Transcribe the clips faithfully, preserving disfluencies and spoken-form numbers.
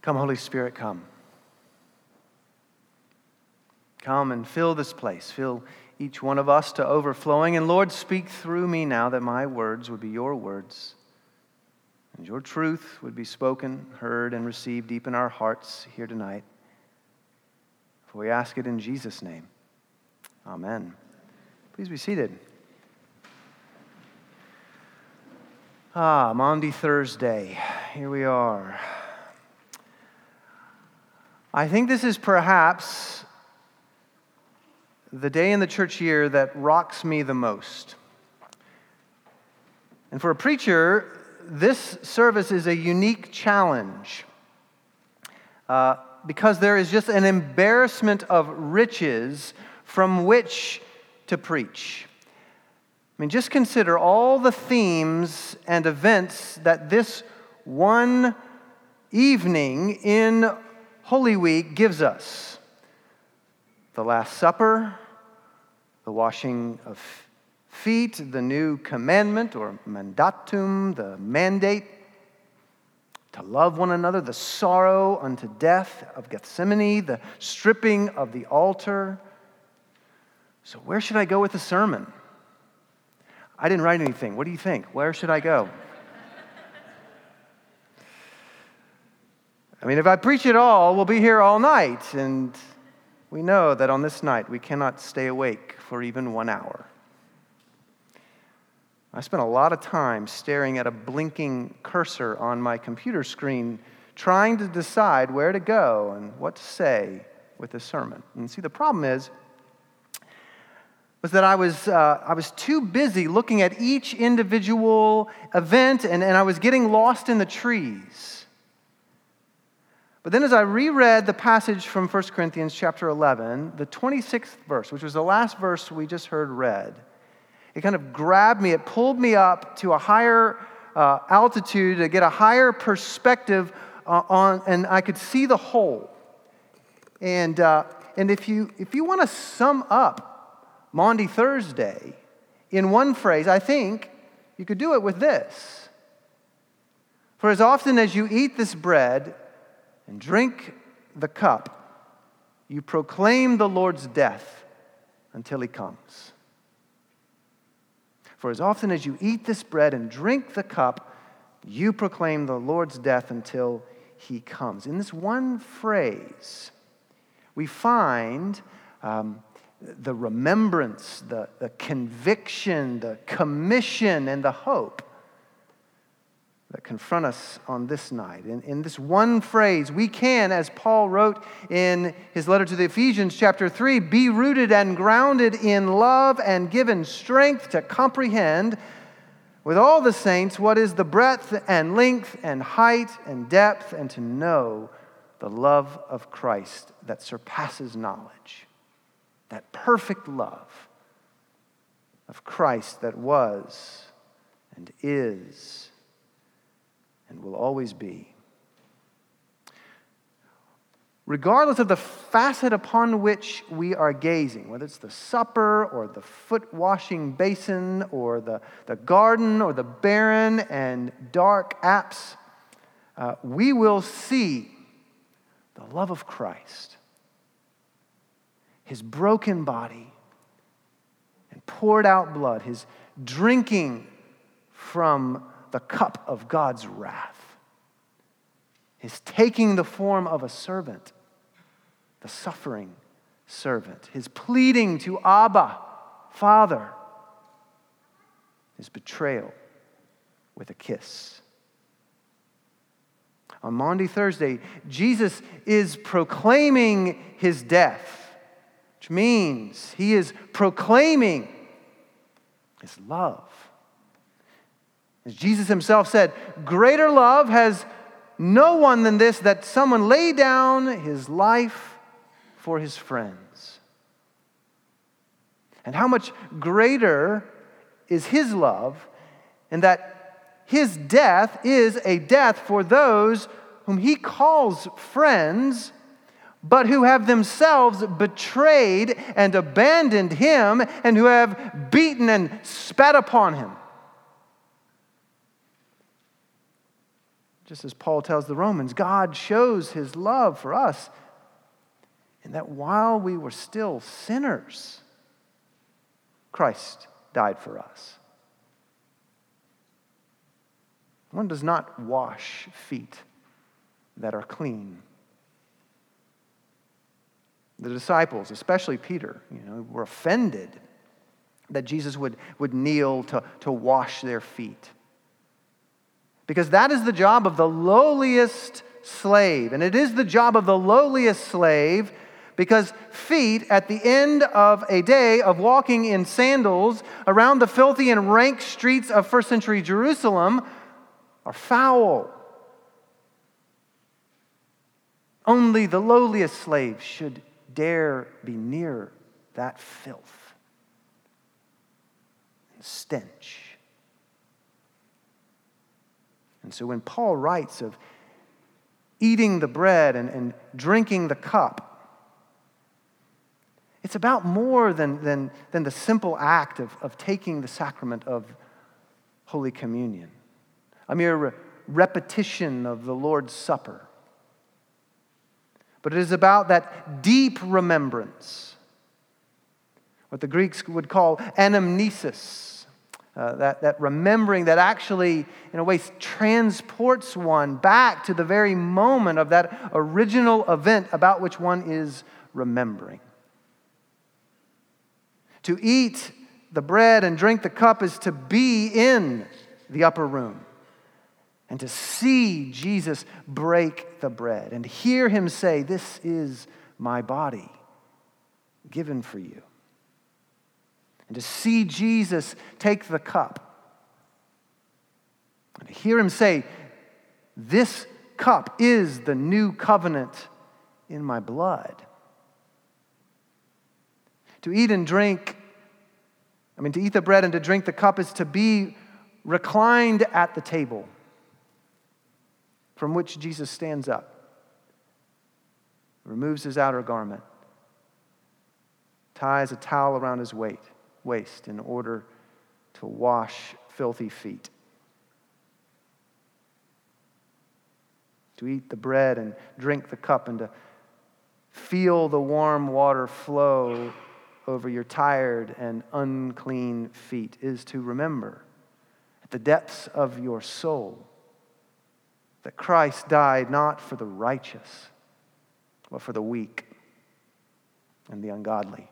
Come, Holy Spirit, come. Come and fill this place. Fill each one of us to overflowing. And Lord, speak through me now that my words would be your words. And your truth would be spoken, heard, and received deep in our hearts here tonight. For we ask it in Jesus' name. Amen. Please be seated. Ah, Maundy Thursday. Here we are. I think this is perhaps the day in the church year that rocks me the most. And for a preacher, this service is a unique challenge uh, because there is just an embarrassment of riches from which to preach. I mean, just consider all the themes and events that this one evening in Holy Week gives us. The Last Supper, the washing of feet, the new commandment or mandatum, the mandate to love one another, the sorrow unto death of Gethsemane, the stripping of the altar. So where should I go with the sermon? I didn't write anything. What do you think? Where should I go? I mean, if I preach it all, we'll be here all night, and we know that on this night we cannot stay awake for even one hour. I spent a lot of time staring at a blinking cursor on my computer screen, trying to decide where to go and what to say with this sermon. And see, the problem is, was that I was uh, I was too busy looking at each individual event, and, and I was getting lost in the trees. But then as I reread the passage from First Corinthians chapter eleven, the twenty-sixth verse, which was the last verse we just heard read, it kind of grabbed me, it pulled me up to a higher uh, altitude to get a higher perspective uh, on, and I could see the whole. And uh, and if you if you want to sum up Maundy Thursday in one phrase, I think you could do it with this. For as often as you eat this bread and drink the cup, you proclaim the Lord's death until he comes. For as often as you eat this bread and drink the cup, you proclaim the Lord's death until he comes. In this one phrase, we find um, the remembrance, the, the conviction, the commission, and the hope that confront us on this night. In, in this one phrase, we can, as Paul wrote in his letter to the Ephesians, chapter three, be rooted and grounded in love and given strength to comprehend with all the saints what is the breadth and length and height and depth, and to know the love of Christ that surpasses knowledge. That perfect love of Christ that was and is and will always be. Regardless of the facet upon which we are gazing, whether it's the supper or the foot-washing basin or the, the garden or the barren and dark apse, uh, we will see the love of Christ, his broken body and poured out blood, his drinking from the cup of God's wrath, his taking the form of a servant, the suffering servant, his pleading to Abba, Father, his betrayal with a kiss. On Maundy Thursday, Jesus is proclaiming his death, which means he is proclaiming his love. As Jesus himself said, greater love has no one than this, that someone lay down his life for his friends. And how much greater is his love, in that his death is a death for those whom he calls friends, but who have themselves betrayed and abandoned him, and who have beaten and spat upon him. Just as Paul tells the Romans, God shows his love for us in that while we were still sinners, Christ died for us. One does not wash feet that are clean. The disciples, especially Peter, you know, were offended that Jesus would, would kneel to, to wash their feet. Because that is the job of the lowliest slave. And it is the job of the lowliest slave because feet at the end of a day of walking in sandals around the filthy and rank streets of first century Jerusalem are foul. Only the lowliest slave should dare be near that filth and stench. And so when Paul writes of eating the bread and, and drinking the cup, it's about more than, than, than the simple act of, of taking the sacrament of Holy Communion, a mere re- repetition of the Lord's Supper. But it is about that deep remembrance, what the Greeks would call anamnesis, uh, that, that remembering that actually, in a way, transports one back to the very moment of that original event about which one is remembering. To eat the bread and drink the cup is to be in the upper room and to see Jesus break the bread and hear him say, "This is my body given for you." And to see Jesus take the cup and to hear him say, "This cup is the new covenant in my blood." To eat and drink, I mean, to eat the bread and to drink the cup is to be reclined at the table from which Jesus stands up, removes his outer garment, ties a towel around his waist, waist in order to wash filthy feet. To eat the bread and drink the cup and to feel the warm water flow over your tired and unclean feet is to remember at the depths of your soul that Christ died not for the righteous, but for the weak and the ungodly.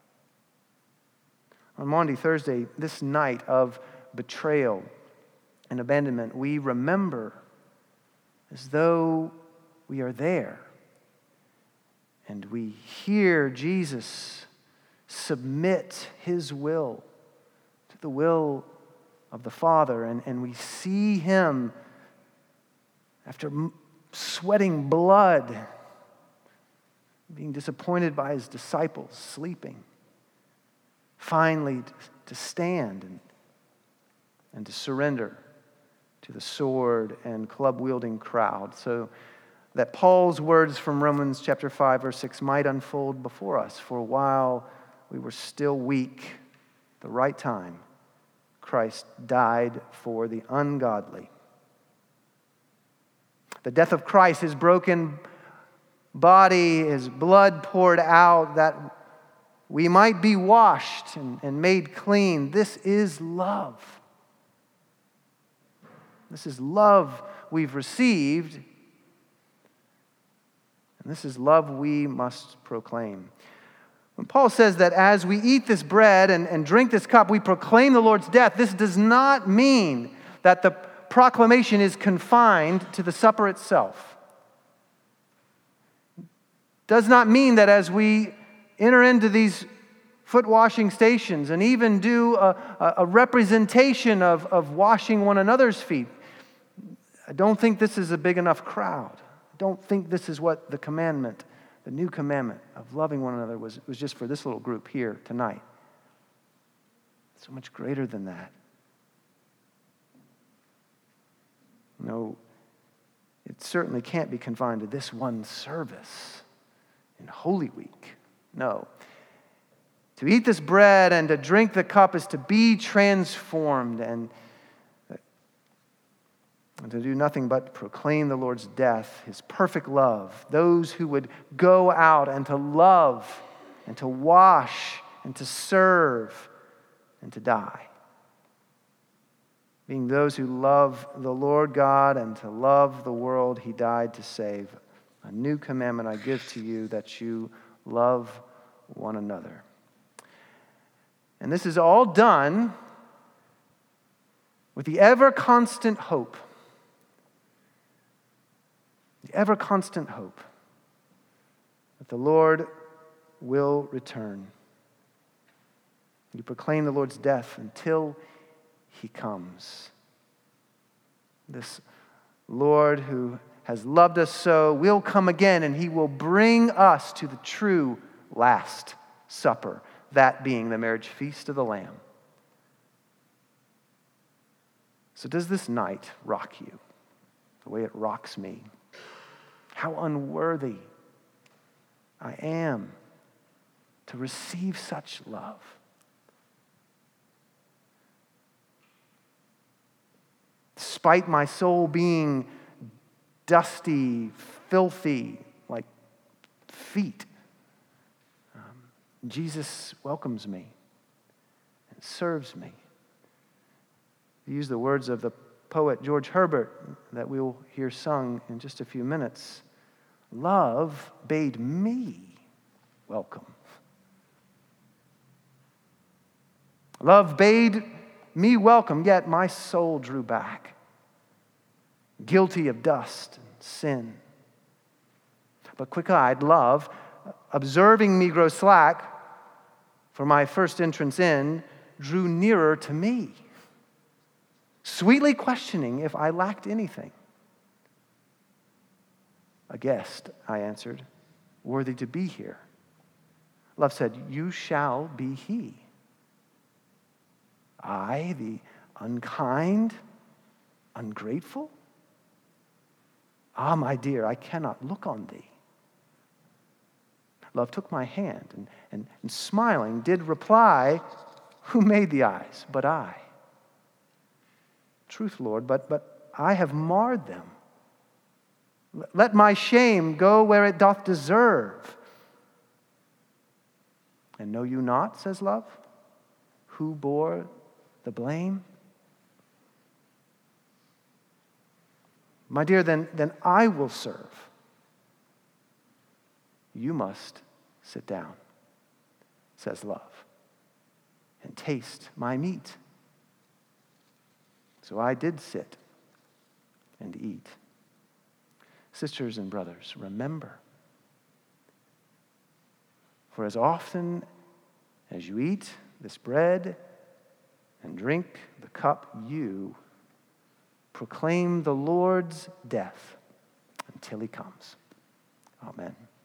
On Maundy Thursday, this night of betrayal and abandonment, we remember as though we are there. And we hear Jesus submit his will to the will of the Father. And, and we see him, after sweating blood, being disappointed by his disciples, sleeping, finally to stand and, and to surrender to the sword and club-wielding crowd, so that Paul's words from Romans chapter five, verse six might unfold before us. For while we were still weak, the right time, Christ died for the ungodly. The death of Christ, his broken body, his blood poured out, that we might be washed and, and made clean. This is love. This is love we've received, and this is love we must proclaim. When Paul says that as we eat this bread and, and drink this cup, we proclaim the Lord's death, this does not mean that the proclamation is confined to the supper itself. It does not mean that as we enter into these foot washing stations and even do a, a representation of, of washing one another's feet, I don't think this is a big enough crowd. I don't think this is what the commandment, the new commandment of loving one another was, was just for this little group here tonight. It's so much greater than that. No, it certainly can't be confined to this one service in Holy Week. No. To eat this bread and to drink the cup is to be transformed. And and to do nothing but proclaim the Lord's death, his perfect love, those who would go out and to love and to wash and to serve and to die. Being those who love the Lord God and to love the world he died to save. A new commandment I give to you, that you love one another. And this is all done with the ever-constant hope, the ever-constant hope that the Lord will return. You proclaim the Lord's death until he comes. This Lord who has loved us so will come again, and he will bring us to the true last supper, that being the marriage feast of the Lamb. So does this night rock you the way it rocks me? How unworthy I am to receive such love. Despite my soul being dusty, filthy, like feet, um, Jesus welcomes me and serves me. To use the words of the poet George Herbert that we'll hear sung in just a few minutes, love bade me welcome. Love bade me welcome, yet my soul drew back, guilty of dust and sin. But quick-eyed love, observing me grow slack for my first entrance in, drew nearer to me, sweetly questioning if I lacked anything. A guest, I answered, worthy to be here. Love said, you shall be he. I, the unkind, ungrateful? Ah, my dear, I cannot look on thee. Love took my hand and, and, and smiling did reply, who made the eyes but I? Truth, Lord, but, but I have marred them. Let my shame go where it doth deserve. And know you not, says love, who bore the blame? My dear, then, then I will serve. You must sit down, says love, and taste my meat. So I did sit and eat. Sisters and brothers, remember, for as often as you eat this bread and drink the cup, you proclaim the Lord's death until he comes. Amen.